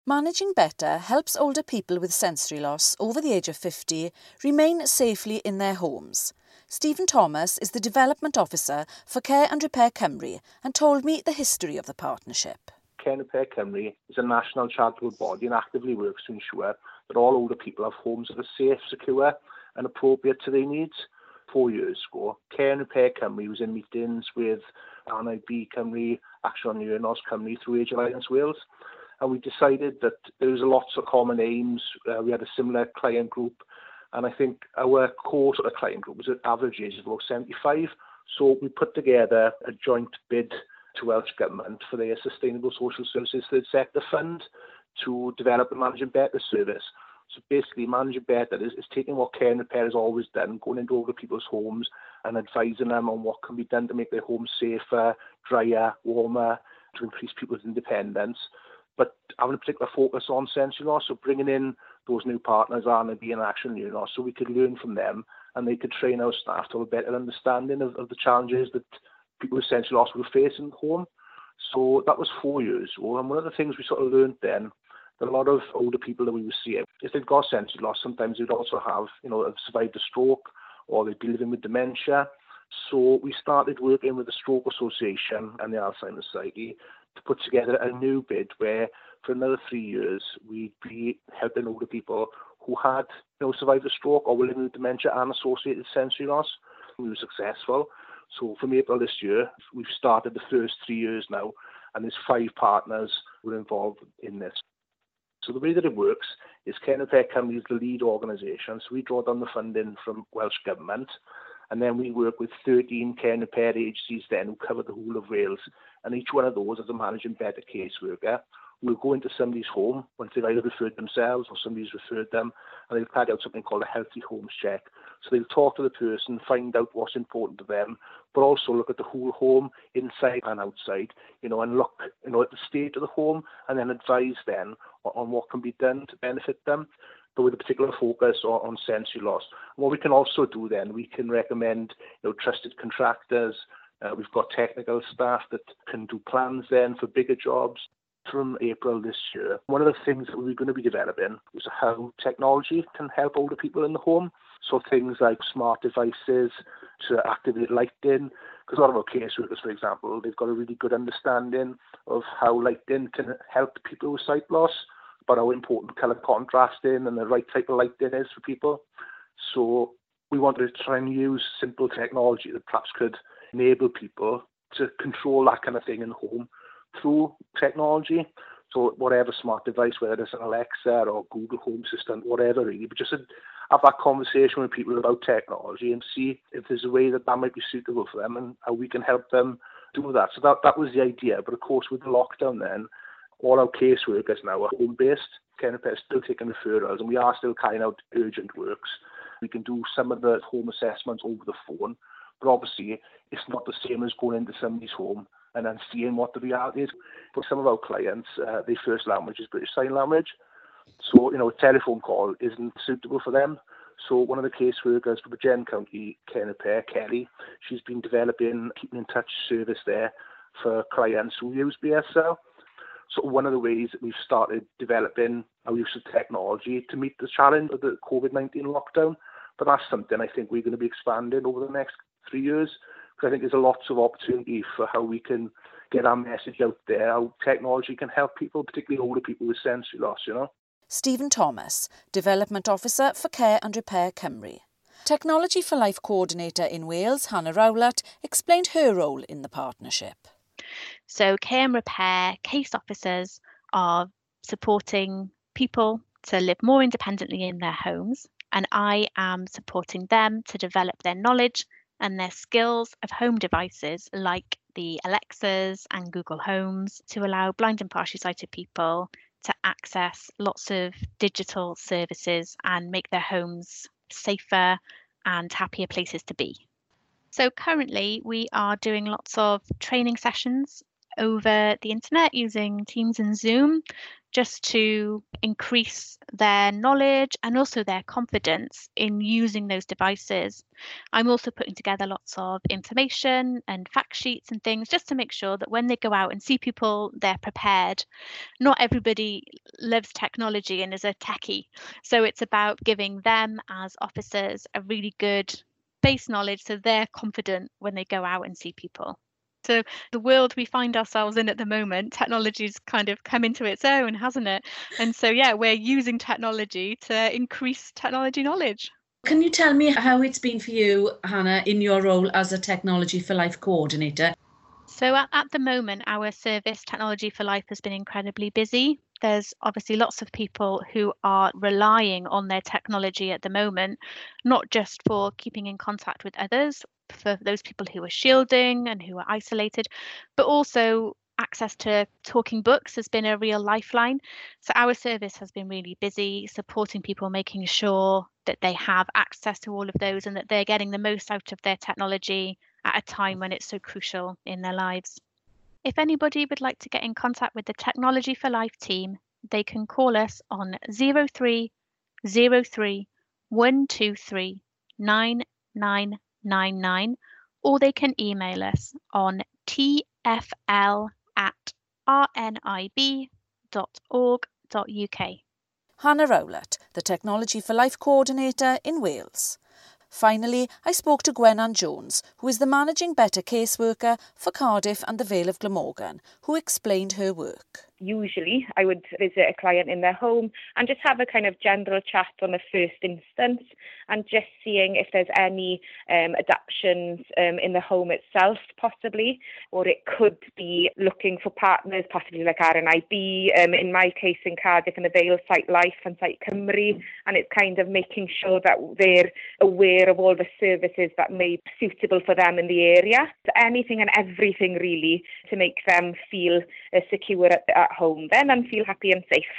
Managing Better helps older people with sensory loss over the age of 50 remain safely in their homes. Stephen Thomas is the Development Officer for Care and Repair Cymru and told me the history of the partnership. Care and Repair Cymru is a national charitable body and actively works to ensure that all older people have homes that are safe, secure and appropriate to their needs. 4 years ago, Care and Repair Cymru was in meetings with NIB Cymru, Action on Hearing Loss Cymru through Age Alliance Wales. And we decided that there was lots of common aims. We had a similar client group. And I think our core sort of client group was at average age of about 75. So we put together a joint bid to Welsh Government for their Sustainable Social Services Third Sector Fund to develop a Managing Better service. So basically, Managing Better is taking what Care and Repair has always done, going into older people's homes and advising them on what can be done to make their homes safer, drier, warmer, to increase people's independence, but having a particular focus on sensory loss, so bringing in those new partners, R&B and Action Hearing Loss, so we could learn from them and they could train our staff to have a better understanding of the challenges that people with sensory loss will face in the home. So that was 4 years ago, and one of the things we sort of learned then, that a lot of older people that we were seeing, if they've got sensory loss, sometimes they'd also have, have survived a stroke or they'd be living with dementia. So we started working with the Stroke Association and the Alzheimer's Society to put together a new bid where for another 3 years we'd be helping older people who had survived a stroke or were living with dementia and associated sensory loss. We were successful. So from April this year, we've started the first 3 years now, and there's 5 partners who are involved in this. So the way that it works is Care and Repair Cymru is the lead organisation. So we draw down the funding from Welsh Government, and then we work with 13 care and repair agencies then who cover the whole of Wales. And each one of those is a Managing Better caseworker. We'll go into somebody's home once they've either referred themselves or somebody's referred them, and they'll carry out something called a Healthy Homes Check. So they'll talk to the person, find out what's important to them, but also look at the whole home, inside and outside, and look, at the state of the home, and then advise then on what can be done to benefit them, but with a particular focus on sensory loss. And what we can also do then, we can recommend, trusted contractors. We've got technical staff that can do plans then for bigger jobs. From April this year, one of the things that we're going to be developing is how technology can help older people in the home. So things like smart devices to activate lighting, because a lot of our caseworkers, for example, they've got a really good understanding of how lighting can help people with sight loss, but how important colour contrasting and the right type of lighting is for people. So we want to try and use simple technology that perhaps could enable people to control that kind of thing in the home through technology. So whatever smart device, whether it's an Alexa or Google Home Assistant, whatever really, but just have that conversation with people about technology and see if there's a way that might be suitable for them and how we can help them do that. So that was the idea. But of course, with the lockdown then, all our caseworkers now are home-based. Care and Repair is still taking referrals, and we are still carrying out urgent works. We can do some of the home assessments over the phone, but obviously it's not the same as going into somebody's home and then seeing what the reality is. For some of our clients, their first language is British Sign Language. So, a telephone call isn't suitable for them. So one of the caseworkers for the Gen County Care and Repair, Kelly, she's been developing Keeping in Touch service there for clients who use BSL. So one of the ways that we've started developing our use of technology to meet the challenge of the COVID-19 lockdown. But that's something I think we're going to be expanding over the next 3 years. I think there's lots of opportunity for how we can get our message out there, how technology can help people, particularly older people with sensory loss, Stephen Thomas, Development Officer for Care and Repair Cymru. Technology for Life Coordinator in Wales, Hannah Rowlatt, explained her role in the partnership. So Care and Repair case officers are supporting people to live more independently in their homes, and I am supporting them to develop their knowledge and their skills of home devices like the Alexas and Google Homes to allow blind and partially sighted people to access lots of digital services and make their homes safer and happier places to be. So currently we are doing lots of training sessions over the internet using Teams and Zoom, just to increase their knowledge and also their confidence in using those devices. I'm also putting together lots of information and fact sheets and things just to make sure that when they go out and see people, they're prepared. Not everybody loves technology and is a techie. So it's about giving them as officers a really good base knowledge so they're confident when they go out and see people. So the world we find ourselves in at the moment, technology's kind of come into its own, hasn't it? And so, yeah, we're using technology to increase technology knowledge. Can you tell me how it's been for you, Hannah, in your role as a Technology for Life coordinator? So at the moment, our service Technology for Life has been incredibly busy. There's obviously lots of people who are relying on their technology at the moment, not just for keeping in contact with others, for those people who are shielding and who are isolated, but also access to talking books has been a real lifeline. So our service has been really busy supporting people, making sure that they have access to all of those and that they're getting the most out of their technology at a time when it's so crucial in their lives. If anybody would like to get in contact with the Technology for Life team, they can call us on 0303 123 9999, or they can email us on tfl@rnib.org.uk. Hannah Rowlett, the Technology for Life coordinator in Wales. Finally, I spoke to Gwennan Jones, who is the Managing Better caseworker for Cardiff and the Vale of Glamorgan, who explained her work. Usually, I would visit a client in their home and just have a kind of general chat on the first instance and just seeing if there's any adaptations in the home itself, possibly, or it could be looking for partners, possibly like RNIB, in my case in Cardiff and the Vale, Site Life and Site Cymru, and it's kind of making sure that they're aware of all the services that may be suitable for them in the area. So anything and everything really to make them feel secure at home then and feel happy and safe.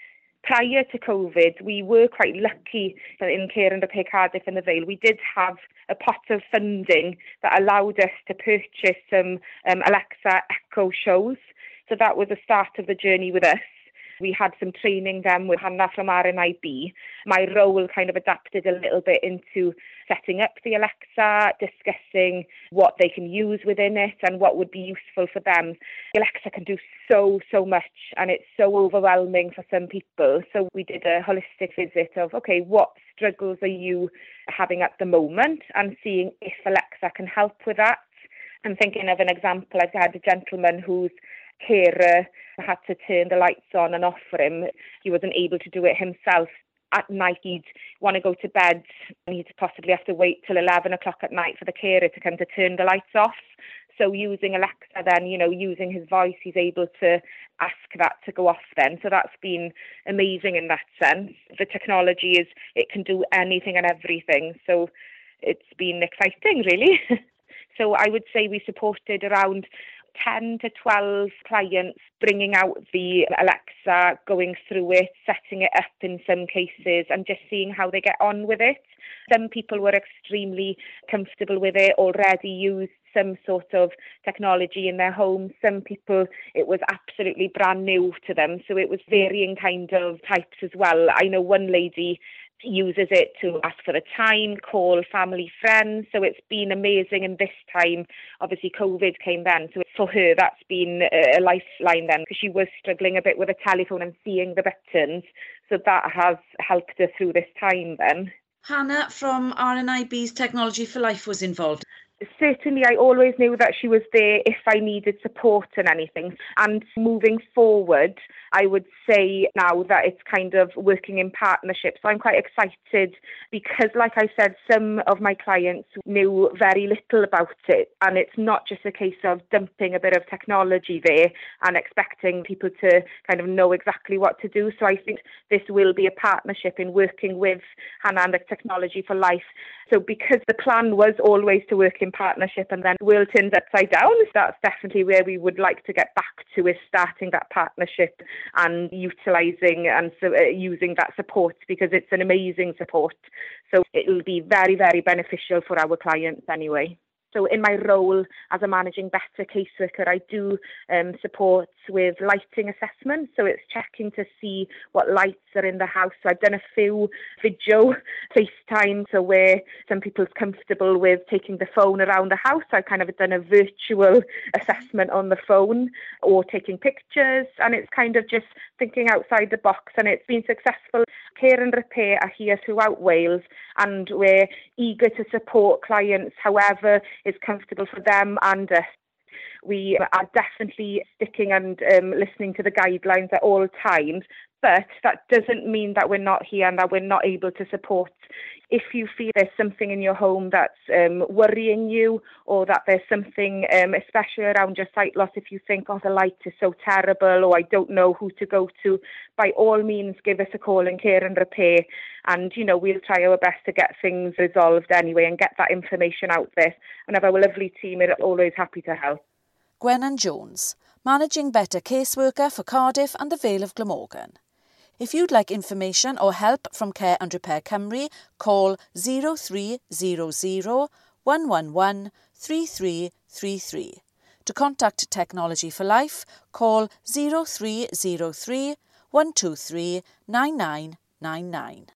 Prior to COVID, we were quite lucky in Care and Repair Cardiff and the Vale. We did have a pot of funding that allowed us to purchase some Alexa Echo shows. So that was the start of the journey with us. We had some training then with Hannah from RNIB. My role kind of adapted a little bit into setting up the Alexa, discussing what they can use within it and what would be useful for them. The Alexa can do so much and it's so overwhelming for some people. So we did a holistic visit of, okay, what struggles are you having at the moment and seeing if Alexa can help with that. I'm thinking of an example. I've had a gentleman whose carer had to turn the lights on and off for him. He wasn't able to do it himself. At night, he'd want to go to bed and he'd possibly have to wait till 11 o'clock at night for the carer to come to turn the lights off. So using Alexa then, using his voice, he's able to ask that to go off then. So that's been amazing in that sense. The technology it can do anything and everything. So it's been exciting, really. So I would say we supported around 10 to 12 clients bringing out the Alexa, going through it, setting it up in some cases and just seeing how they get on with it. Some people were extremely comfortable with it, already used some sort of technology in their home. Some people, it was absolutely brand new to them. So it was varying kind of types as well. I know one lady uses it to ask for the time, call family, friends. So it's been amazing. And this time, obviously, COVID came then. So for her, that's been a lifeline then because she was struggling a bit with a telephone and seeing the buttons. So that has helped her through this time then. Hannah from RNIB's Technology for Life was involved. Certainly, I always knew that she was there if I needed support and anything. And moving forward, I would say now that it's kind of working in partnership. So I'm quite excited because, like I said, some of my clients knew very little about it. And it's not just a case of dumping a bit of technology there and expecting people to kind of know exactly what to do. So I think this will be a partnership in working with Hannah and the Technology for Life. So because the plan was always to work in partnership and then the world turns upside down, that's definitely where we would like to get back to, is starting that partnership and utilising and using that support because it's an amazing support. So it'll be very, very beneficial for our clients anyway. So in my role as a Managing Better caseworker, I do support with lighting assessments. So it's checking to see what lights are in the house. So I've done a few video FaceTime, so where some people's comfortable with taking the phone around the house. I've kind of done a virtual assessment on the phone or taking pictures, and it's kind of just thinking outside the box, and it's been successful. Care and Repair are here throughout Wales, and we're eager to support clients however is comfortable for them and us. We are definitely sticking and listening to the guidelines at all times, but that doesn't mean that we're not here and that we're not able to support. If you feel there's something in your home that's worrying you, or that there's something especially around your sight loss, if you think, oh, the light is so terrible, or I don't know who to go to, by all means give us a call in Care and Repair, and we'll try our best to get things resolved anyway and get that information out there. And have our lovely team are always happy to help. Gwennan Jones, Managing Better caseworker for Cardiff and the Vale of Glamorgan. If you'd like information or help from Care and Repair Cymru, call 0300 111 3333. To contact Technology for Life, call 0303 123 9999.